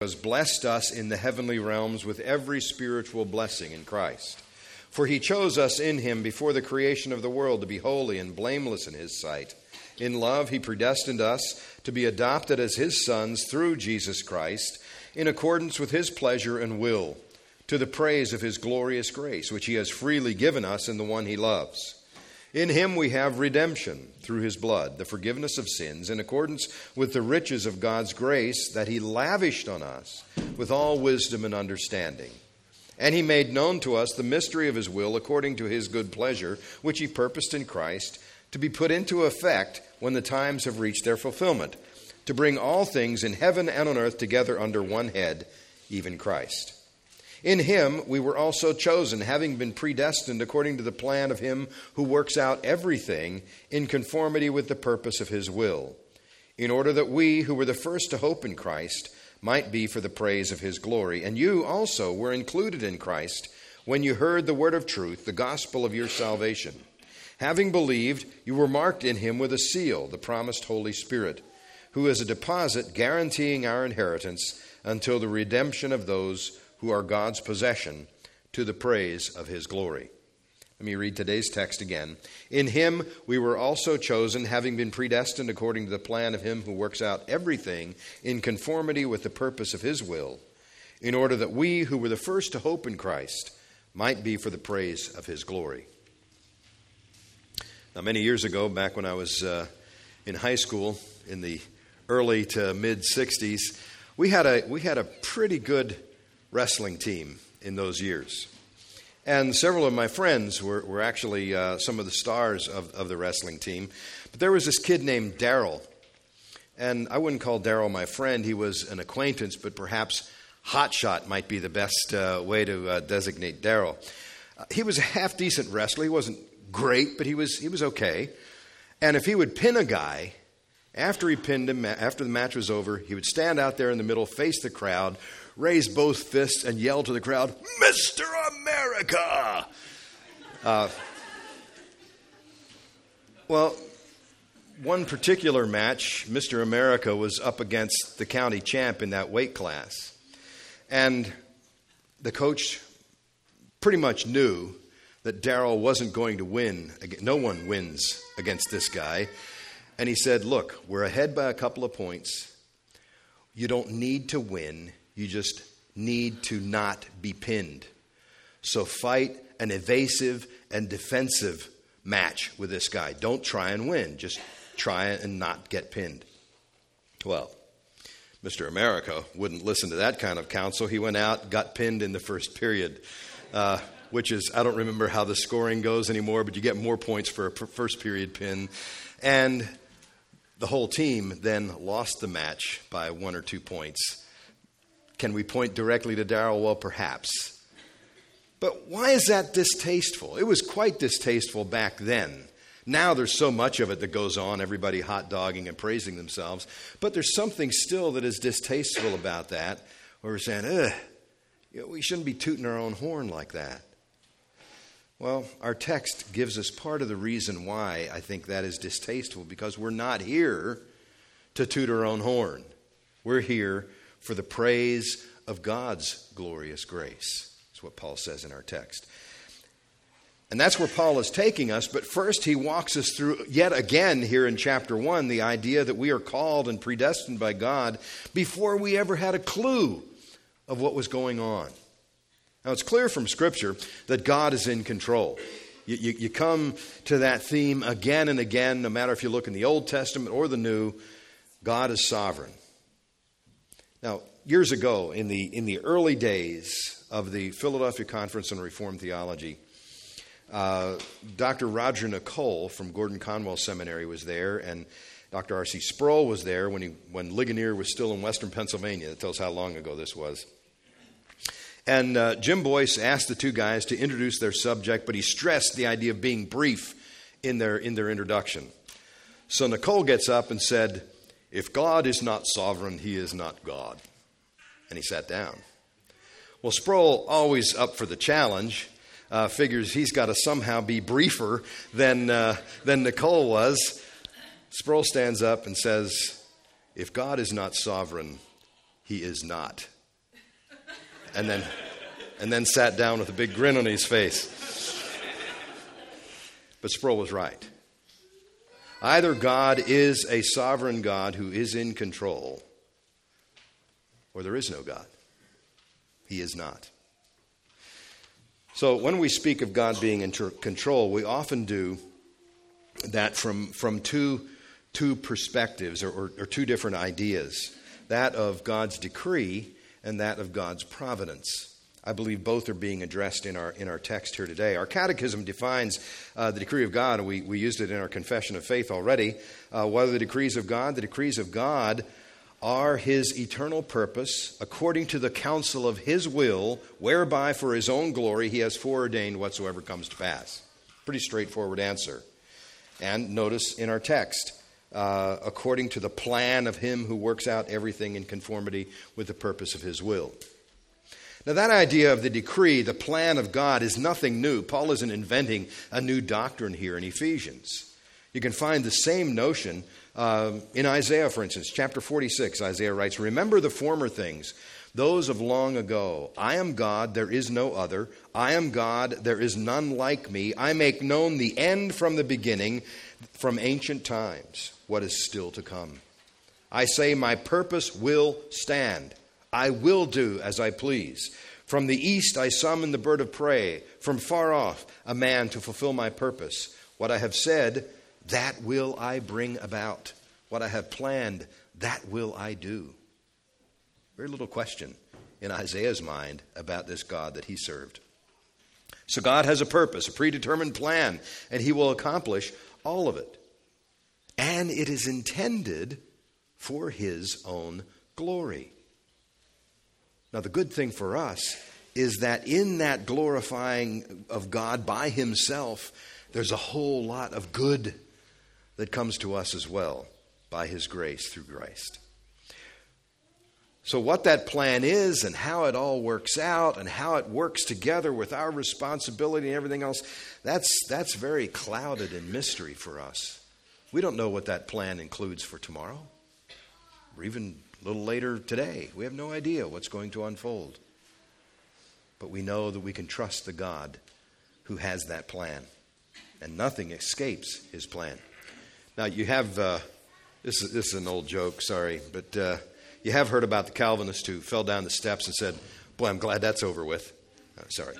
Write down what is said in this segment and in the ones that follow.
has blessed us in the heavenly realms with every spiritual blessing in Christ. For he chose us in him before the creation of the world to be holy and blameless in his sight. In love, he predestined us to be adopted as his sons through Jesus Christ, in accordance with his pleasure and will, to the praise of his glorious grace, which he has freely given us in the one he loves. In him we have redemption through his blood, the forgiveness of sins, in accordance with the riches of God's grace that he lavished on us with all wisdom and understanding. And he made known to us the mystery of his will according to his good pleasure, which he purposed in Christ, to be put into effect when the times have reached their fulfillment, to bring all things in heaven and on earth together under one head, even Christ. In him we were also chosen, having been predestined according to the plan of him who works out everything in conformity with the purpose of his will, in order that we, who were the first to hope in Christ, might be for the praise of his glory. And you also were included in Christ when you heard the word of truth, the gospel of your salvation. Having believed, you were marked in him with a seal, the promised Holy Spirit, who is a deposit guaranteeing our inheritance until the redemption of those who are God's possession, to the praise of his glory. Let me read today's text again. In him we were also chosen, having been predestined according to the plan of him who works out everything in conformity with the purpose of his will, in order that we, who were the first to hope in Christ, might be for the praise of his glory. Now, many years ago, back when I was in high school, in the early to mid-'60s, we had a pretty good wrestling team in those years. And several of my friends were actually some of the stars of the wrestling team. But there was this kid named Daryl. And I wouldn't call Daryl my friend. He was an acquaintance, but perhaps hotshot might be the best way to designate Daryl. He was a half-decent wrestler. He wasn't great, but he was okay. And if he would pin a guy, after he pinned him, after the match was over, he would stand out there in the middle, face the crowd, raise both fists, and yell to the crowd, "Mr. America!" Well, one particular match, Mr. America was up against the county champ in that weight class. And the coach pretty much knew that Daryl wasn't going to win. No one wins against this guy. And he said, "Look, we're ahead by a couple of points. You don't need to win. You just need to not be pinned. So fight an evasive and defensive match with this guy. Don't try and win. Just try and not get pinned." Well, Mr. America wouldn't listen to that kind of counsel. He went out, got pinned in the first period, which is, I don't remember how the scoring goes anymore, but you get more points for a first period pin. And the whole team then lost the match by 1 or 2 points. Can we point directly to Daryl? Well, perhaps. But why is that distasteful? It was quite distasteful back then. Now there's so much of it that goes on, everybody hot-dogging and praising themselves. But there's something still that is distasteful about that, where we're saying, we shouldn't be tooting our own horn like that. Well, our text gives us part of the reason why I think that is distasteful, because we're not here to toot our own horn. We're here for the praise of God's glorious grace. That's what Paul says in our text. And that's where Paul is taking us. But first he walks us through yet again here in chapter 1, the idea that we are called and predestined by God before we ever had a clue of what was going on. Now, it's clear from Scripture that God is in control. You come to that theme again and again, no matter if you look in the Old Testament or the New, God is sovereign. Now, years ago, in the early days of the Philadelphia Conference on Reformed Theology, Dr. Roger Nicole from Gordon Conwell Seminary was there, and Dr. R.C. Sproul was there when Ligonier was still in western Pennsylvania. That tells how long ago this was. And Jim Boyce asked the two guys to introduce their subject, but he stressed the idea of being brief in their introduction. So Nicole gets up and said, "If God is not sovereign, he is not God." And he sat down. Well, Sproul, always up for the challenge, figures he's got to somehow be briefer than Nicole was. Sproul stands up and says, "If God is not sovereign, He is not. And then sat down with a big grin on his face. But Sproul was right. Either God is a sovereign God who is in control, or there is no God. He is not. So when we speak of God being in control, we often do that from two perspectives or two different ideas. That of God's decree and that of God's providence. I believe both are being addressed in our text here today. Our catechism defines the decree of God, and we used it in our confession of faith already. What are the decrees of God? The decrees of God are his eternal purpose, according to the counsel of his will, whereby for his own glory he has foreordained whatsoever comes to pass. Pretty straightforward answer. And notice in our text, according to the plan of him who works out everything in conformity with the purpose of his will. Now that idea of the decree, the plan of God, is nothing new. Paul isn't inventing a new doctrine here in Ephesians. You can find the same notion in Isaiah, for instance. Chapter 46, Isaiah writes, "Remember the former things, those of long ago. I am God, there is no other. I am God, there is none like me. I make known the end from the beginning, from ancient times, what is still to come. I say my purpose will stand. I will do as I please. From the east I summon the bird of prey. From far off a man to fulfill my purpose. What I have said, that will I bring about. What I have planned, that will I do." Very little question in Isaiah's mind about this God that he served. So God has a purpose, a predetermined plan, and he will accomplish all of it. And it is intended for his own glory. Now, the good thing for us is that in that glorifying of God by himself, there's a whole lot of good that comes to us as well by his grace through Christ. So what that plan is and how it all works out and how it works together with our responsibility and everything else, that's very clouded in mystery for us. We don't know what that plan includes for tomorrow or even a little later today. We have no idea what's going to unfold. But we know that we can trust the God who has that plan. And nothing escapes his plan. Now you have, this is an old joke, sorry, but you have heard about the Calvinist who fell down the steps and said, "Boy, I'm glad that's over with." Oh, sorry.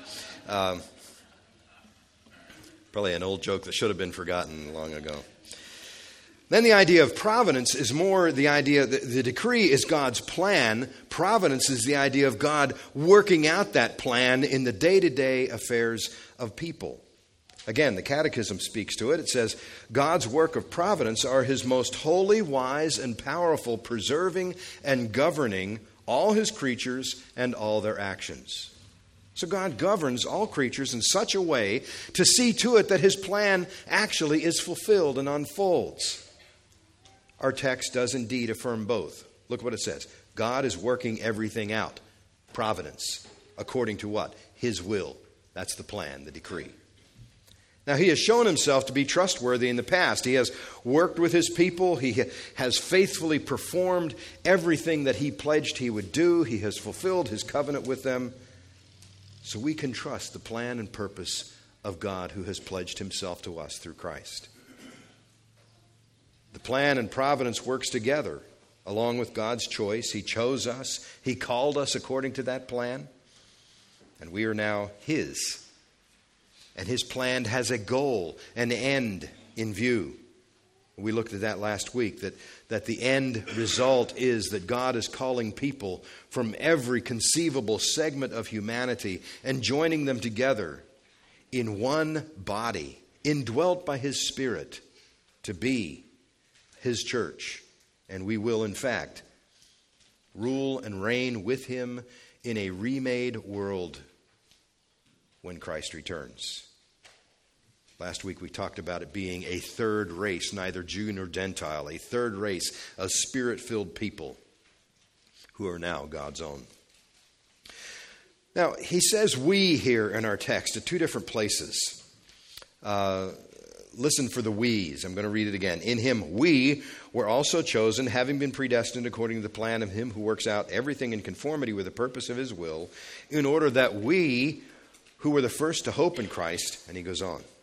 Probably an old joke that should have been forgotten long ago. Then the idea of providence is more the idea that the decree is God's plan. Providence is the idea of God working out that plan in the day-to-day affairs of people. Again, the Catechism speaks to it. It says, God's work of providence are his most holy, wise, and powerful, preserving and governing all his creatures and all their actions. So God governs all creatures in such a way to see to it that his plan actually is fulfilled and unfolds. Our text does indeed affirm both. Look what it says. God is working everything out. Providence. According to what? His will. That's the plan, the decree. Now, he has shown himself to be trustworthy in the past. He has worked with his people. He has faithfully performed everything that he pledged he would do. He has fulfilled his covenant with them. So we can trust the plan and purpose of God who has pledged himself to us through Christ. The plan and providence works together along with God's choice. He chose us. He called us according to that plan. And we are now his. And his plan has a goal, an end in view. We looked at that last week, that the end result is that God is calling people from every conceivable segment of humanity and joining them together in one body, indwelt by his Spirit, to be his church. And we will, in fact, rule and reign with him in a remade world when Christ returns. Last week we talked about it being a third race, neither Jew nor Gentile, a third race of Spirit-filled people who are now God's own. Now, he says we here in our text at two different places. listen for the we's. I'm going to read it again. In him we were also chosen, having been predestined according to the plan of him who works out everything in conformity with the purpose of his will, in order that we, who were the first to hope in Christ, and he goes on.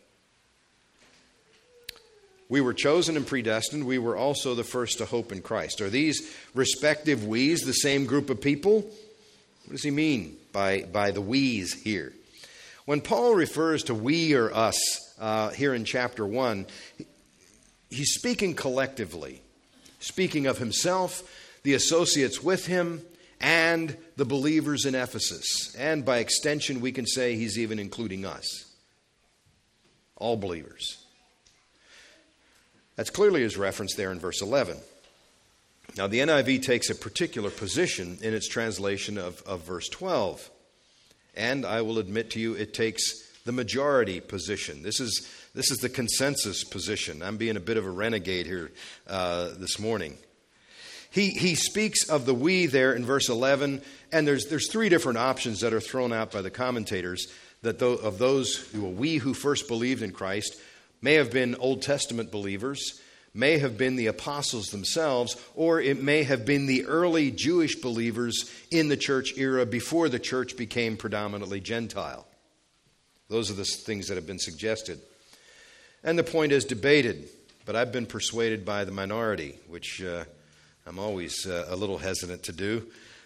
We were chosen and predestined. We were also the first to hope in Christ. Are these respective we's the same group of people? What does he mean by the we's here? When Paul refers to we or us here in chapter 1, he's speaking collectively, speaking of himself, the associates with him, and the believers in Ephesus. And by extension, we can say he's even including us, all believers. That's clearly his reference there in verse 11. Now, the NIV takes a particular position in its translation of verse 12. And I will admit to you, it takes the majority position. This is the consensus position. I'm being a bit of a renegade here this morning. He speaks of the we there in verse 11, and there's three different options that are thrown out by the commentators that of those we who first believed in Christ may have been Old Testament believers, may have been the apostles themselves, or it may have been the early Jewish believers in the church era before the church became predominantly Gentile. Those are the things that have been suggested. And the point is debated, but I've been persuaded by the minority, which I'm always a little hesitant to do.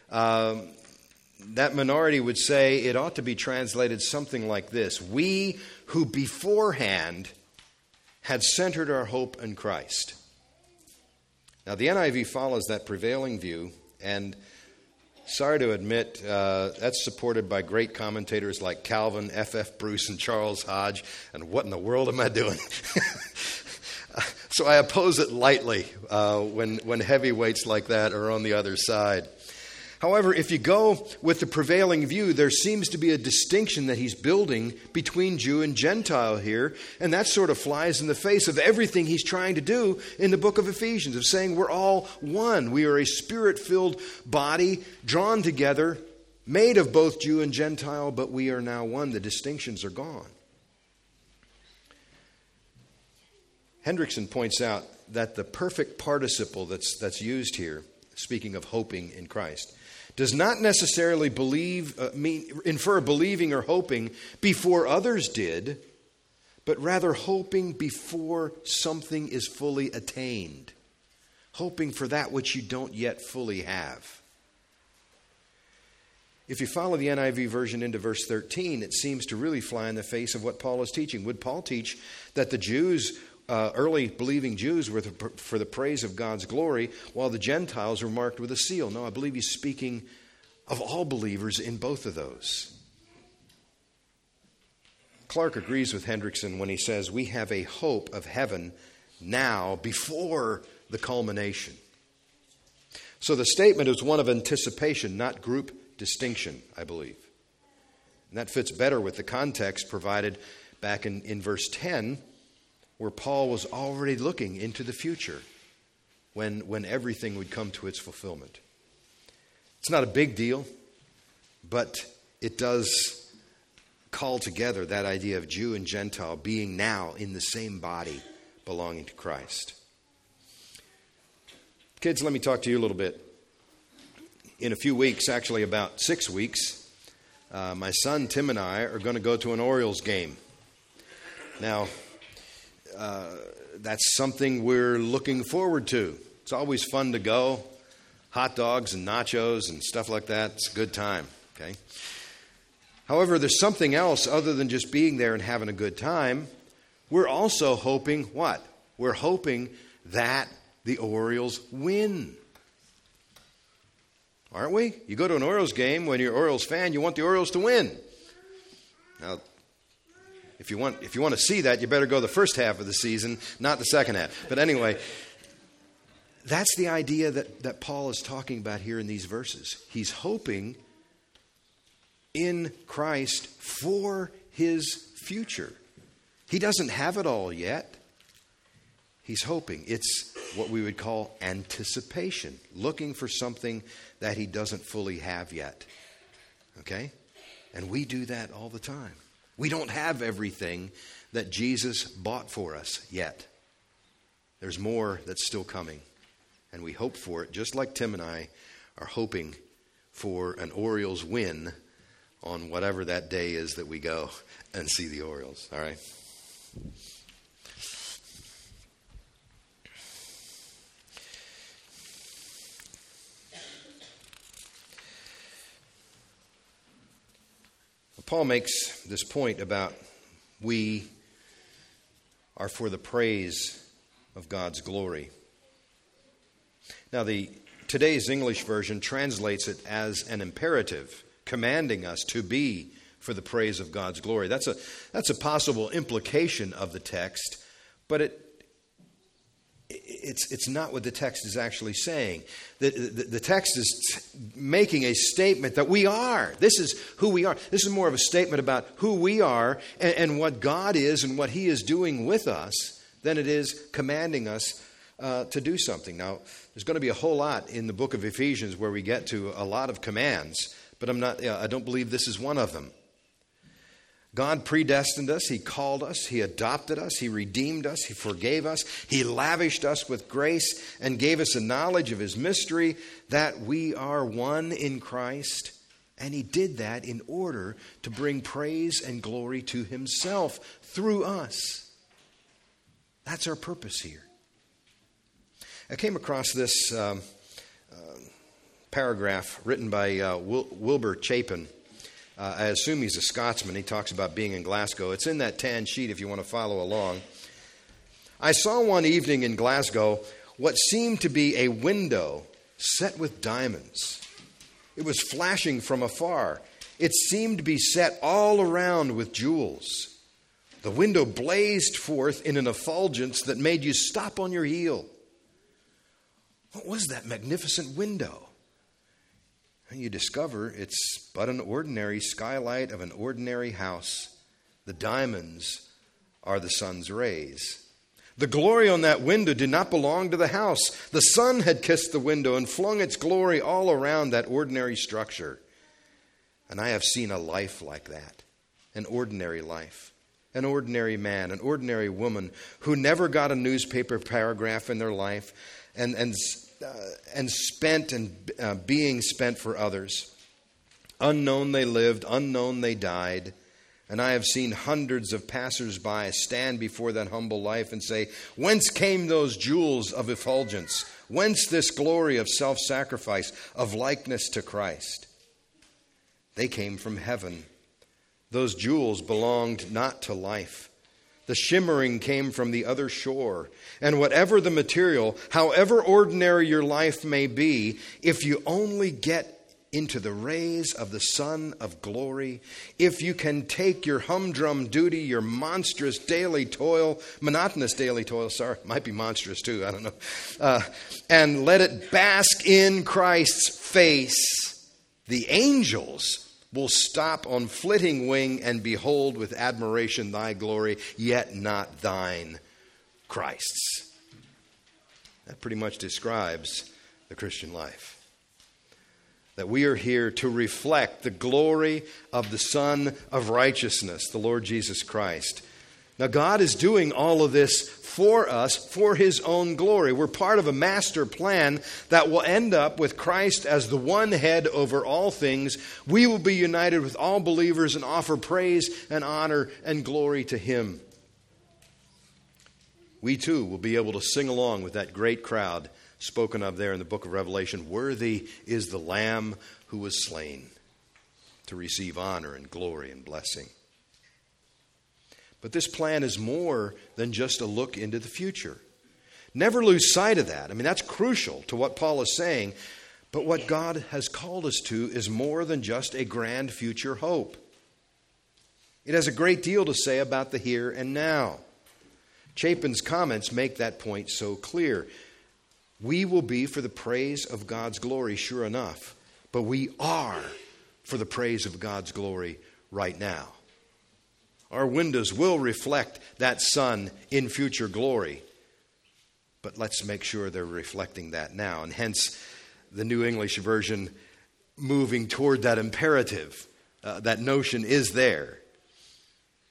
That minority would say it ought to be translated something like this: we who beforehand had centered our hope in Christ. Now, the NIV follows that prevailing view, and sorry to admit, that's supported by great commentators like Calvin, F.F. Bruce, and Charles Hodge, and what in the world am I doing? So I oppose it lightly when heavyweights like that are on the other side. However, if you go with the prevailing view, there seems to be a distinction that he's building between Jew and Gentile here, and that sort of flies in the face of everything he's trying to do in the book of Ephesians, of saying we're all one. We are a spirit-filled body, drawn together, made of both Jew and Gentile, but we are now one. The distinctions are gone. Hendrickson points out that the perfect participle that's used here, speaking of hoping in Christ, does not necessarily infer believing or hoping before others did, but rather hoping before something is fully attained, hoping for that which you don't yet fully have. If you follow the NIV version into verse 13, it seems to really fly in the face of what Paul is teaching. Would Paul teach that the Jews, early believing Jews, were for the praise of God's glory, while the Gentiles were marked with a seal? No, I believe he's speaking of all believers in both of those. Clark agrees with Hendrickson when he says we have a hope of heaven now before the culmination. So the statement is one of anticipation, not group distinction, I believe. And that fits better with the context provided back in verse 10, where Paul was already looking into the future when everything would come to its fulfillment. It's not a big deal, but it does call together that idea of Jew and Gentile being now in the same body belonging to Christ. Kids, let me talk to you a little bit. In a few weeks, actually about 6 weeks, my son Tim and I are going to go to an Orioles game. Now, that's something we're looking forward to. It's always fun to go. Hot dogs and nachos and stuff like that. It's a good time. Okay. However, there's something else other than just being there and having a good time. We're also hoping what? We're hoping that the Orioles win. Aren't we? You go to an Orioles game, when you're an Orioles fan, you want the Orioles to win. Now, if you want to see that, you better go the first half of the season, not the second half. But anyway, that's the idea that Paul is talking about here in these verses. He's hoping in Christ for his future. He doesn't have it all yet. He's hoping. It's what we would call anticipation, looking for something that he doesn't fully have yet. Okay? And we do that all the time. We don't have everything that Jesus bought for us yet. There's more that's still coming, and we hope for it, just like Tim and I are hoping for an Orioles win on whatever that day is that we go and see the Orioles. All right? Paul makes this point about we are for the praise of God's glory. Now, today's English version translates it as an imperative, commanding us to be for the praise of God's glory. That's a possible implication of the text, but it's not what the text is actually saying. The text is making a statement that we are. This is who we are. This is more of a statement about who we are and what God is and what He is doing with us than it is commanding us to do something. Now, there's going to be a whole lot in the book of Ephesians where we get to a lot of commands, but I don't believe this is one of them. God predestined us, He called us, He adopted us, He redeemed us, He forgave us, He lavished us with grace and gave us a knowledge of His mystery that we are one in Christ. And He did that in order to bring praise and glory to Himself through us. That's our purpose here. I came across this paragraph written by Wilbur Chapin. I assume he's a Scotsman. He talks about being in Glasgow. It's in that tan sheet if you want to follow along. I saw one evening in Glasgow what seemed to be a window set with diamonds. It was flashing from afar. It seemed to be set all around with jewels. The window blazed forth in an effulgence that made you stop on your heel. What was that magnificent window? And you discover it's but an ordinary skylight of an ordinary house. The diamonds are the sun's rays. The glory on that window did not belong to the house. The sun had kissed the window and flung its glory all around that ordinary structure. And I have seen a life like that, an ordinary life. An ordinary man, an ordinary woman who never got a newspaper paragraph in their life and spent and being spent for others. Unknown they lived, unknown they died. And I have seen hundreds of passers-by stand before that humble life and say, whence came those jewels of effulgence? Whence this glory of self-sacrifice, of likeness to Christ? They came from heaven. Those jewels belonged not to life. The shimmering came from the other shore. And whatever the material, however ordinary your life may be, if you only get into the rays of the sun of glory, if you can take your humdrum duty, your monotonous daily toil, might be monstrous too, I don't know, and let it bask in Christ's face, the angels will stop on flitting wing and behold with admiration thy glory, yet not thine, Christ's. That pretty much describes the Christian life. That we are here to reflect the glory of the Son of Righteousness, the Lord Jesus Christ. Now, God is doing all of this for us, for His own glory. We're part of a master plan that will end up with Christ as the one head over all things. We will be united with all believers and offer praise and honor and glory to Him. We too will be able to sing along with that great crowd spoken of there in the book of Revelation. Worthy is the Lamb who was slain to receive honor and glory and blessing. But this plan is more than just a look into the future. Never lose sight of that. I mean, that's crucial to what Paul is saying. But what God has called us to is more than just a grand future hope. It has a great deal to say about the here and now. Chapin's comments make that point so clear. We will be for the praise of God's glory, sure enough. But we are for the praise of God's glory right now. Our windows will reflect that sun in future glory. But let's make sure they're reflecting that now. And hence, the New English Version moving toward that imperative. That notion is there.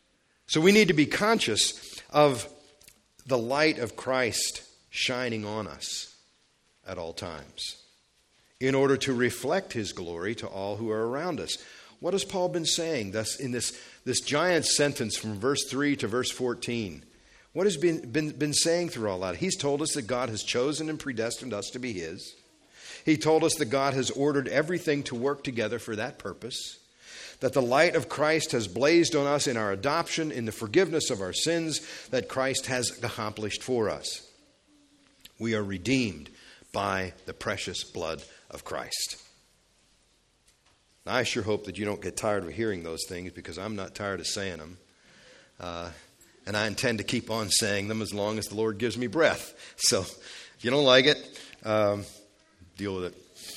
So we need to be conscious of the light of Christ shining on us at all times in order to reflect his glory to all who are around us. What has Paul been saying thus in this giant sentence from verse 3 to verse 14? What has been saying through all that? He's told us that God has chosen and predestined us to be his. He told us that God has ordered everything to work together for that purpose. That the light of Christ has blazed on us in our adoption, in the forgiveness of our sins that Christ has accomplished for us. We are redeemed by the precious blood of Christ. Now, I sure hope that you don't get tired of hearing those things, because I'm not tired of saying them. And I intend to keep on saying them as long as the Lord gives me breath. So if you don't like it, deal with it.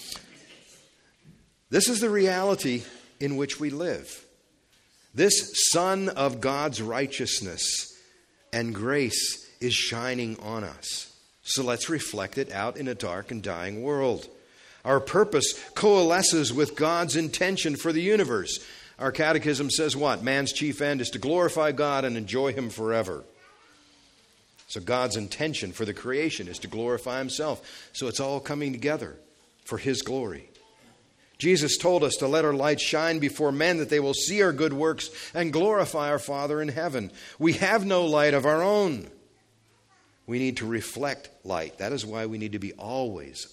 This is the reality in which we live. This sun of God's righteousness and grace is shining on us. So let's reflect it out in a dark and dying world. Our purpose coalesces with God's intention for the universe. Our catechism says what? Man's chief end is to glorify God and enjoy him forever. So God's intention for the creation is to glorify himself. So it's all coming together for his glory. Jesus told us to let our light shine before men, that they will see our good works and glorify our Father in heaven. We have no light of our own. We need to reflect light. That is why we need to be always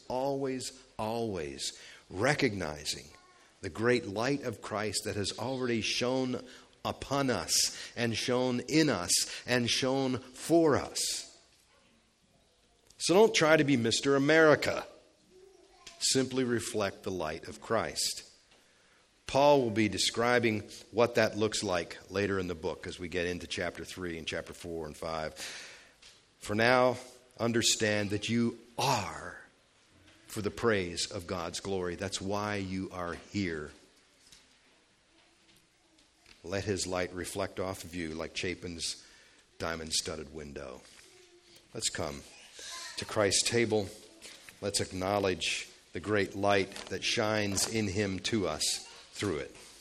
recognizing the great light of Christ that has already shone upon us and shone in us and shone for us. So don't try to be Mr. America. Simply reflect the light of Christ. Paul will be describing what that looks like later in the book as we get into chapter 3 and chapter 4 and 5. For now, understand that you are for the praise of God's glory. That's why you are here. Let his light reflect off of you like Chapin's diamond-studded window. Let's come to Christ's table. Let's acknowledge the great light that shines in him to us through it.